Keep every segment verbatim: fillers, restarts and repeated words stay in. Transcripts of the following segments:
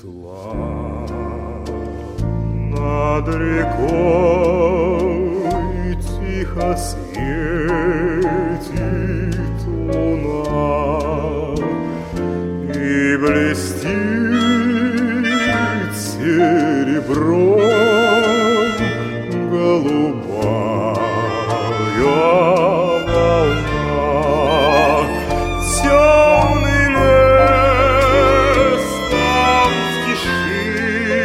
светла. Над рекой тихо светит луна и блестит серебром голубая волна. Темный лес там в тиши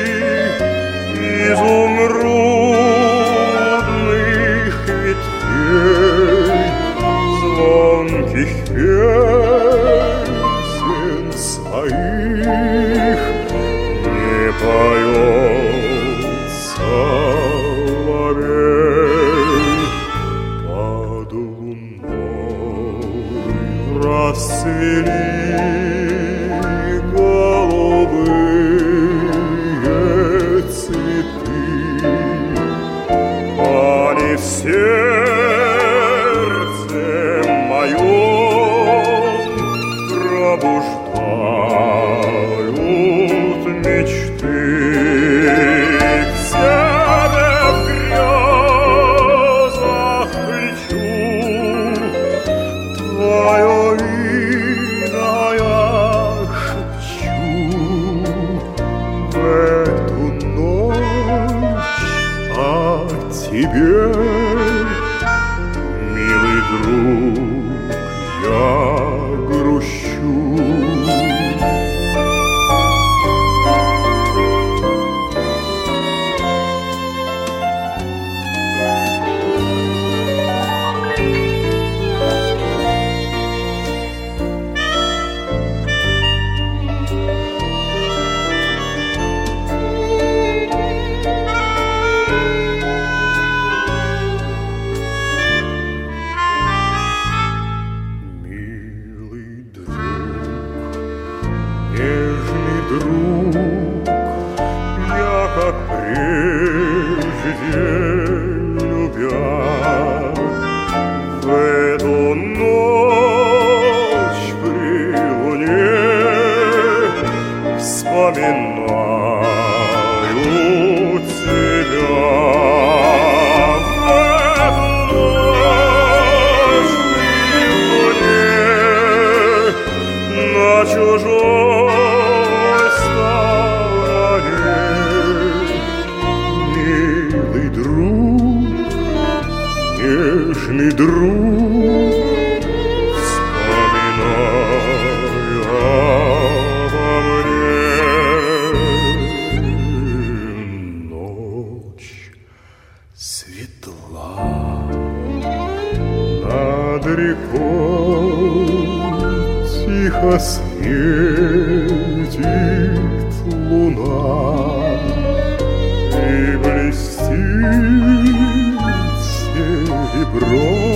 изумрудных ветвей, звонких песен своих не поет соловей. Под луной расцвели голубые цветы, они в сердце моем пробуждают мечты. К тебе в грезах лечу, твое имя я шепчу. В эту ночь о тебе, милый друг, я грущу. Нежный друг, я как прежде любя, в эту ночь при луне вспоминаю тебя. В эту ночь при луне на чужой стороне, милый друг, нежный друг, вспоминай обо мне. Ночь светла, над рекой тихо светит луна и блестит серебром